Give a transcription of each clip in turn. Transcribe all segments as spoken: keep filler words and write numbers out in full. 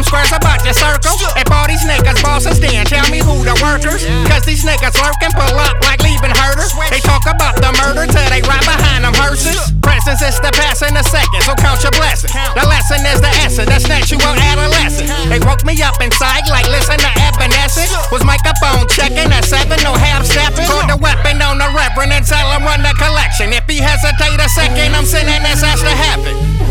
squares about your circle. If all these niggas bosses, then tell me who the workers. Cause these niggas lurking, pull up like leaving herders. They talk about the murder till they right behind them hearses. Presence is the past and the second, so count your blessings. The lesson is the essence, that's natural adolescent. They woke me up inside like listen to Evanescence. Was microphone checking at seven, no half stepping. Caught the weapon on the reverend and tell him run the collection. If he hesitate a second, I'm sending his ass to heaven.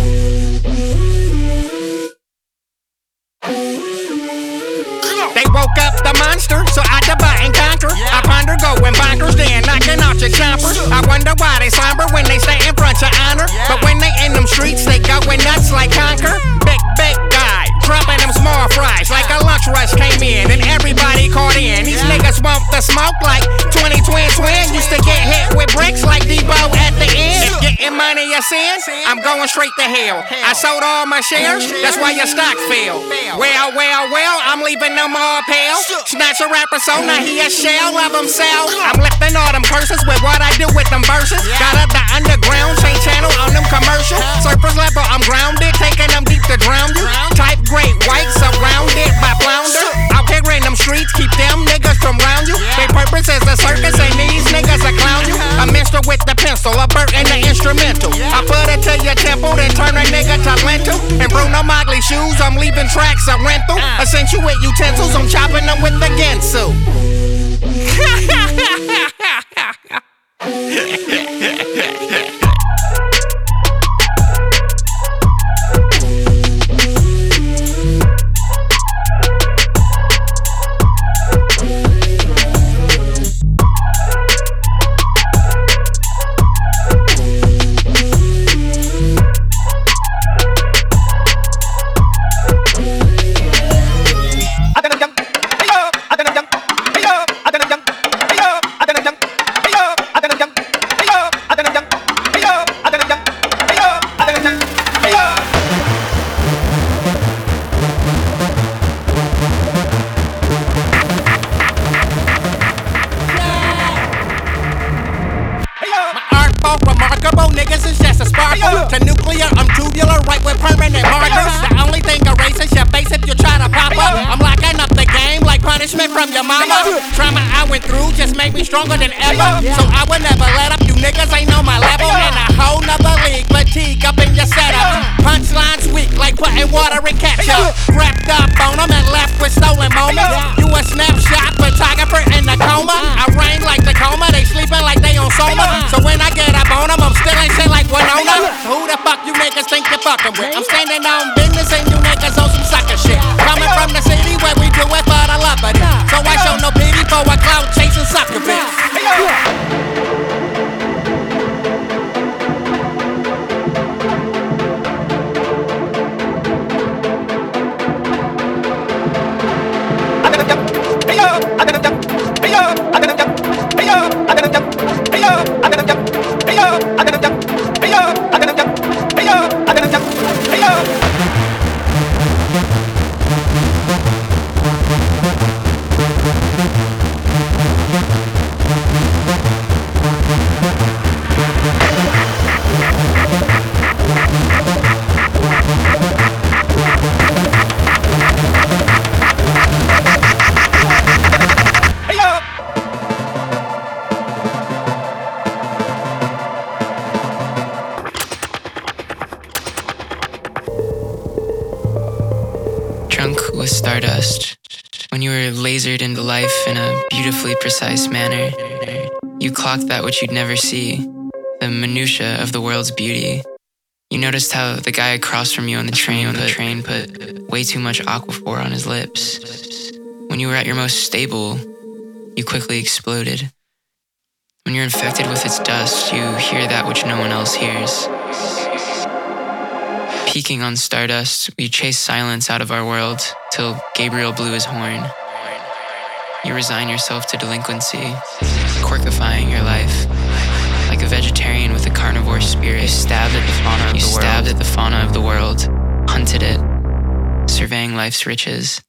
They woke up the monster, so I divide and conquer. I ponder going bonkers, then knocking out your chompers. I wonder why they slumber when they stay in front of honor. But when they in them streets, they going nuts like conquer. Big, big guy, dropping them small fries like a lunch rush came in and everybody caught in. These niggas want the smoke like twenty twin twin. Used to get hit with bricks like Debo at the end. If getting money a sin, I'm going straight to hell. I sold all my shares, that's why your stock fell. Well, well, well, I'm leaving them all pale. Snatch a rapper persona, he a shell of himself. I'm lifting all them curses with what I do with them verses. Got up the underground, change channel on them commercials. Surface level, I'm grounded, taking them deep to drown you. Type great white, surrounded by flounder. Out here in them streets, keep them niggas from round you. They purpose is a circus, and these niggas a clown you. A minstrel with the pencil, a bird and the instrumental. I put it to your temple, then turn a nigga to lentil. And Bruno Mogley shoes, I'm leaving tracks a rental. Accentuate utensils, I'm chopping them with the Gensu. Remarkable niggas is just a sparkle. To nuclear, I'm tubular, right with permanent markers. The only thing erases your face if you try to pop up. I'm locking up the game like punishment from your mama. Trauma I went through just made me stronger than ever. So I would never let up. You niggas ain't know my level. In a whole nother league, fatigue up in your setup. Punchlines weak like putting water in ketchup. Wrapped up on them and left with stolen moments. You a snapshot photographer in the coma. I rain like Tacoma, they sleeping like they on Soma. So when I get up on them, I'm still ain't shit like Winona. Who the fuck you niggas think you're fucking with? I'm standing on business and you niggas on some sucker shit. Coming from the city where we do it for the love of it. So I show no pity for a clout chasing sucker bitch. Drunk with stardust, when you were lasered into life in a beautifully precise manner, you clocked that which you'd never see, the minutiae of the world's beauty. You noticed how the guy across from you on the train on the train put way too much Aquaphor on his lips. When you were at your most stable, you quickly exploded. When you're infected with its dust, you hear that which no one else hears. Peaking on stardust, we chase silence out of our world till Gabriel blew his horn. You resign yourself to delinquency, quirkifying your life. Like a vegetarian with a carnivore spirit, you stabbed at the fauna of the world. You stabbed at the fauna of the world, hunted it, surveying life's riches.